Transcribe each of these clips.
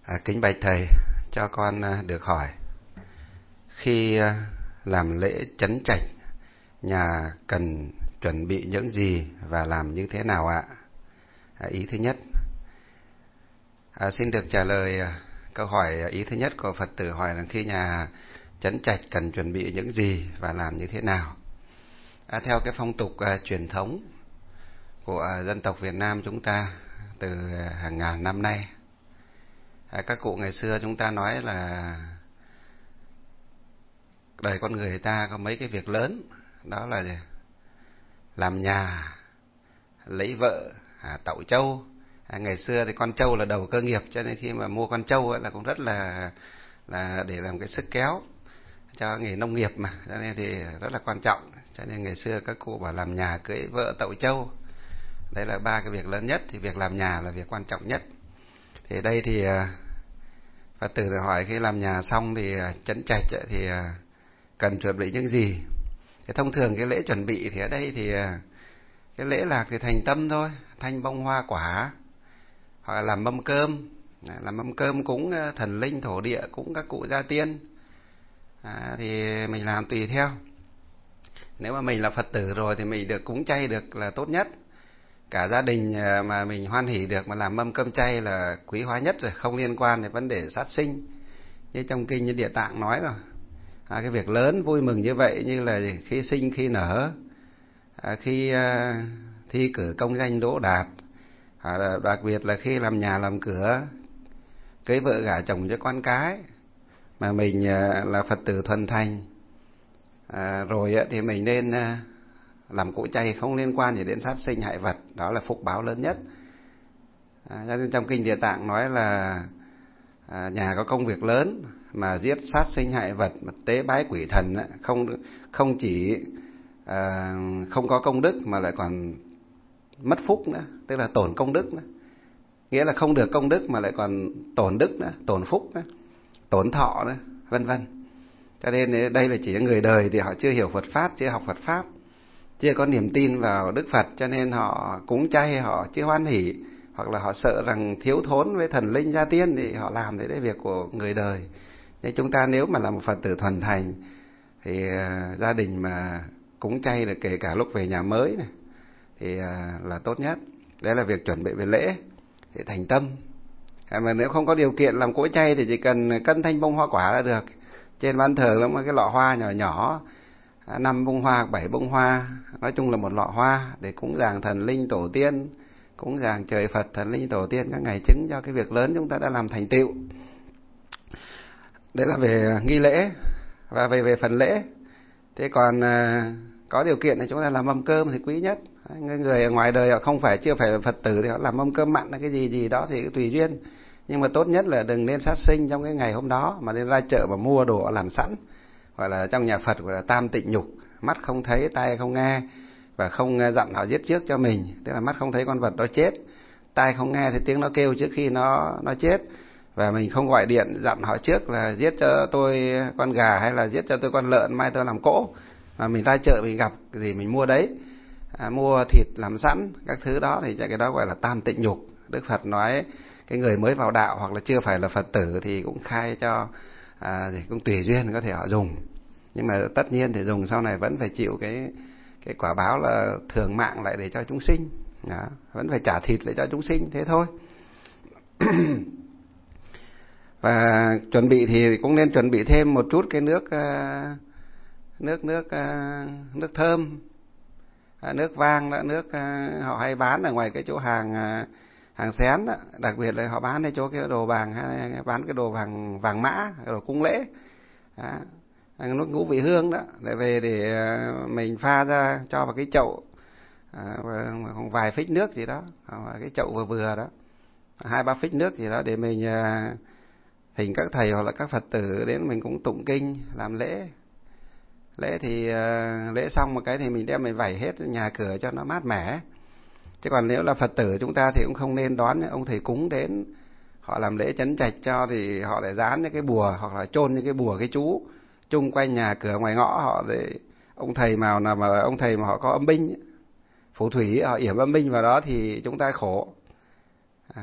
Kính bạch thầy, cho con được hỏi, khi làm lễ chấn trạch, nhà cần chuẩn bị những gì và làm như thế nào ạ? Ý thứ nhất. Xin được trả lời câu hỏi ý thứ nhất của Phật tử hỏi là khi nhà chấn trạch cần chuẩn bị những gì và làm như thế nào. Theo cái phong tục truyền thống của dân tộc Việt Nam chúng ta từ hàng ngàn năm nay, các cụ ngày xưa chúng ta nói là đời con người ta có mấy cái việc lớn, đó là làm nhà, lấy vợ, tậu trâu. Ngày xưa thì con trâu là đầu cơ nghiệp, cho nên khi mà mua con trâu là cũng rất là để làm cái sức kéo cho nghề nông nghiệp mà, cho nên thì rất là quan trọng. Cho nên ngày xưa các cụ bảo làm nhà, cưới vợ, tậu trâu, đấy là ba cái việc lớn nhất, thì việc làm nhà là việc quan trọng nhất. Thì đây thì Phật tử hỏi khi làm nhà xong thì chấn trạch thì cần chuẩn bị những gì. Thì thông thường cái lễ chuẩn bị thì ở đây thì cái lễ lạc thì thành tâm thôi, thanh bông hoa quả, hoặc là làm mâm cơm. Làm mâm cơm cúng thần linh thổ địa, cúng các cụ gia tiên, thì mình làm tùy theo. Nếu mà mình là Phật tử rồi thì mình được cúng chay được là tốt nhất. Cả gia đình mà mình hoan hỉ được mà làm mâm cơm chay là quý hóa nhất rồi, không liên quan đến vấn đề sát sinh. Như trong kinh như Địa Tạng nói rồi, cái việc lớn vui mừng như vậy như là khi sinh khi nở, khi thi cử công danh đỗ đạt, đặc biệt là khi làm nhà làm cửa, cưới vợ gả chồng cho con cái, mà mình là Phật tử thuần thành rồi thì mình nên làm cỗ chay, không liên quan gì đến sát sinh hại vật. Đó là phúc báo lớn nhất. Cho nên trong kinh Địa Tạng nói là nhà có công việc lớn mà giết sát sinh hại vật, mà tế bái quỷ thần, không chỉ không có công đức mà lại còn mất phúc nữa, tức là tổn công đức nữa. Nghĩa là không được công đức mà lại còn tổn đức nữa, tổn phúc nữa, tổn thọ nữa, vân vân. Cho nên đây là chỉ người đời thì họ chưa hiểu Phật Pháp, chưa học Phật Pháp, chưa có niềm tin vào Đức Phật, cho nên họ cúng chay họ chưa hoan hỉ, hoặc là họ sợ rằng thiếu thốn với thần linh gia tiên thì họ làm đấy, đấy việc của người đời. Nhưng chúng ta nếu mà là một Phật tử thuần thành thì gia đình mà cúng chay là kể cả lúc về nhà mới này thì là tốt nhất. Đấy là việc chuẩn bị về lễ để thành tâm. Mà nếu không có điều kiện làm cỗ chay thì chỉ cần cân thanh bông hoa quả là được. Trên bàn thờ có một cái lọ hoa nhỏ nhỏ, 5 bông hoa, 7 bông hoa, nói chung là một lọ hoa để cúng dường thần linh tổ tiên, cúng dường trời Phật, thần linh tổ tiên các ngày chứng cho cái việc lớn chúng ta đã làm thành tựu. Đấy là về nghi lễ và về phần lễ. Thế còn có điều kiện thì chúng ta làm mâm cơm thì quý nhất. Người ở ngoài đời họ chưa phải là Phật tử thì họ làm mâm cơm mặn là cái gì đó thì tùy duyên. Nhưng mà tốt nhất là đừng nên sát sinh trong cái ngày hôm đó, mà nên ra chợ và mua đồ làm sẵn. Gọi là trong nhà Phật gọi là tam tịnh nhục, mắt không thấy, tai không nghe, và không dặn họ giết trước cho mình. Tức là mắt không thấy con vật đó chết, tai không nghe thì tiếng nó kêu trước khi nó chết, và mình không gọi điện dặn họ trước là giết cho tôi con gà hay là giết cho tôi con lợn, mai tôi làm cỗ. Mà mình ra chợ mình gặp cái gì mình mua đấy, mua thịt làm sẵn các thứ đó thì cái đó gọi là tam tịnh nhục. Đức Phật nói cái người mới vào đạo hoặc là chưa phải là Phật tử thì cũng khai cho thì cũng tùy duyên có thể họ dùng, nhưng mà tất nhiên thì dùng sau này vẫn phải chịu cái quả báo là thường mạng lại để cho chúng sinh. Đó, vẫn phải trả thịt lại cho chúng sinh, thế thôi. Và chuẩn bị thì cũng nên chuẩn bị thêm một chút cái nước thơm, nước vang đó, nước họ hay bán ở ngoài cái chỗ hàng xén đó, đặc biệt là họ bán ở chỗ cái đồ vàng, hay bán cái đồ vàng mã, đồ cúng lễ đó, nước ngũ vị hương đó, để về để mình pha ra cho vào cái chậu, vài phích nước gì đó, cái chậu vừa đó, 2-3 phích nước gì đó, để mình thỉnh các thầy hoặc là các Phật tử đến mình cũng tụng kinh làm lễ. Lễ thì lễ xong một cái thì mình đem mình vẩy hết nhà cửa cho nó mát mẻ. Chứ còn nếu là Phật tử chúng ta thì cũng không nên đón ông thầy cúng đến họ làm lễ chấn trạch cho thì họ lại dán những cái bùa hoặc là chôn những cái bùa cái chú chung quanh nhà cửa ngoài ngõ họ, để ông thầy mà ông thầy mà họ có âm binh, phù thủy họ yểm âm binh vào đó thì chúng ta khổ.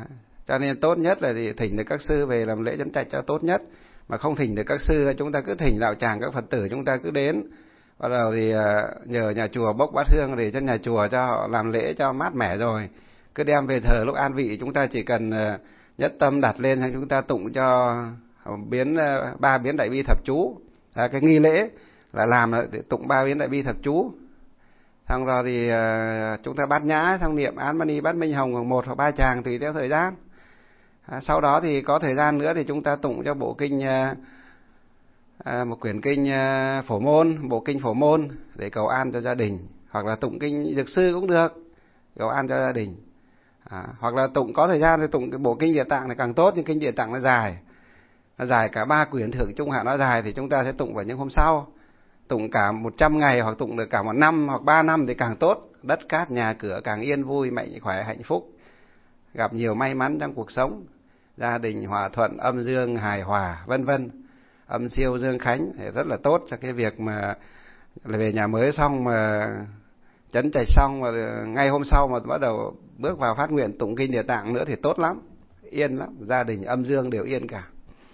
Cho nên tốt nhất là thì thỉnh được các sư về làm lễ chấn trạch cho tốt nhất. Mà không thỉnh được các sư, chúng ta cứ thỉnh đạo tràng các Phật tử, chúng ta cứ đến. Bắt đầu thì nhờ nhà chùa bốc bát hương để cho nhà chùa cho họ làm lễ cho mát mẻ rồi. Cứ đem về thờ lúc an vị, chúng ta chỉ cần nhất tâm đặt lên, xong chúng ta tụng cho ba biến đại bi thập chú. Cái nghi lễ là làm để tụng ba biến đại bi thập chú. Xong rồi thì chúng ta bát nhã, xong niệm Án Mani Bát Minh Hồng khoảng 1 hoặc 3 tràng tùy theo thời gian. Sau đó thì có thời gian nữa thì chúng ta tụng cho bộ kinh một quyển kinh Phổ Môn, bộ kinh Phổ Môn để cầu an cho gia đình, hoặc là tụng kinh Dược Sư cũng được, cầu an cho gia đình. Hoặc là tụng có thời gian thì tụng cái bộ kinh Địa Tạng thì càng tốt, nhưng kinh Địa Tạng nó dài cả 3 quyển Thượng Trung Hạ nó dài thì chúng ta sẽ tụng vào những hôm sau. Tụng cả 100 ngày hoặc tụng được cả 1 năm hoặc 3 năm thì càng tốt, đất cát nhà cửa càng yên vui, mạnh khỏe hạnh phúc, gặp nhiều may mắn trong cuộc sống, gia đình hòa thuận, âm dương hài hòa, vân vân. Âm siêu dương khánh thì rất là tốt cho cái việc mà về nhà mới xong mà chấn trạch xong mà ngay hôm sau mà bắt đầu bước vào phát nguyện tụng kinh Địa Tạng nữa thì tốt lắm, yên lắm, gia đình âm dương đều yên cả.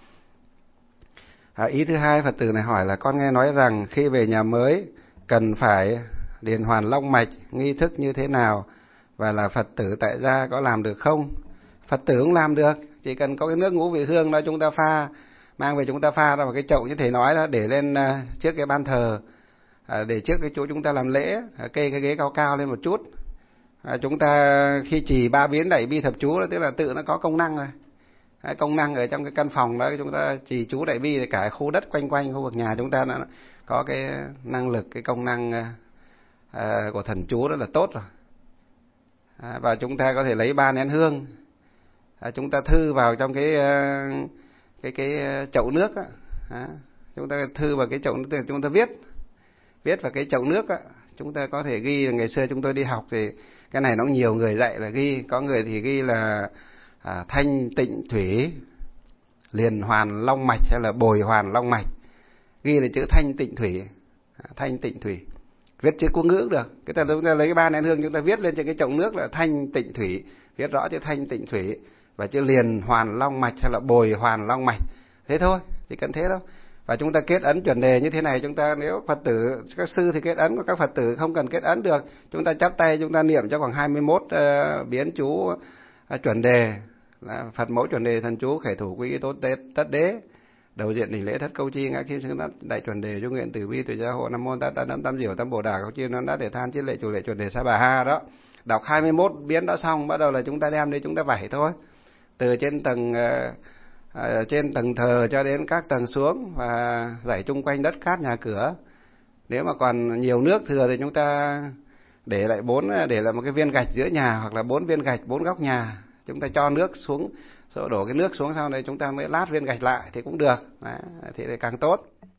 Ý thứ hai, Phật tử này hỏi là con nghe nói rằng khi về nhà mới cần phải điền hoàn long mạch, nghi thức như thế nào, và là Phật tử tại gia có làm được không? Phật tử cũng làm được, chỉ cần có cái nước ngũ vị hương đó chúng ta pha, mang về chúng ta pha ra vào cái chậu như thầy nói đó, để lên trước cái ban thờ, để trước cái chỗ chúng ta làm lễ, kê cái ghế cao cao lên một chút. Chúng ta khi trì ba biến đại bi thập chú đó, tức là tự nó có công năng rồi. Công năng ở trong cái căn phòng đó chúng ta trì chú đại bi thì cả khu đất quanh quanh khu vực nhà chúng ta nó có cái năng lực, cái công năng của thần chú đó là tốt rồi. Và chúng ta có thể lấy 3 nén hương, chúng ta thư vào trong cái chậu nước á, chúng ta thư vào cái chậu nước, chúng ta viết vào cái chậu nước á. Chúng ta có thể ghi, ngày xưa chúng tôi đi học thì cái này nó nhiều người dạy là ghi, có người thì ghi là thanh tịnh thủy liền hoàn long mạch hay là bồi hoàn long mạch, ghi là chữ thanh tịnh thủy, thanh tịnh thủy, viết chữ quốc ngữ cũng được. Cái chúng ta lấy cái 3 nén hương chúng ta viết lên trên cái chậu nước là thanh tịnh thủy, viết rõ chữ thanh tịnh thủy và chữ liền hoàn long mạch hay là bồi hoàn long mạch, thế thôi, chỉ cần thế thôi. Và chúng ta kết ấn chuẩn đề như thế này, chúng ta nếu Phật tử các sư thì kết ấn, các Phật tử không cần kết ấn được, chúng ta chắp tay chúng ta niệm cho khoảng 21 biến chú chuẩn đề là Phật mẫu chuẩn đề thần chú khởi thủ quy tốt tất đế, đầu diện đỉnh lễ thất câu chi ngã kim xứng đại chuẩn đề chú nguyện tử vi từ gia hộ nam mô tát đa tam diệu tam bồ đà câu chi nó đã để than chiết lệ chủ lệ chuẩn đề sa bà ha đó. Đọc 21 biến đã xong, bắt đầu là chúng ta đem đi chúng ta vẩy thôi, từ trên tầng thờ cho đến các tầng xuống và rải chung quanh đất cát nhà cửa. Nếu mà còn nhiều nước thừa thì chúng ta để lại một cái viên gạch giữa nhà, hoặc là 4 viên gạch 4 góc nhà, chúng ta cho nước xuống, rồi đổ cái nước xuống, sau này chúng ta mới lát viên gạch lại thì cũng được. Đấy, thì càng tốt.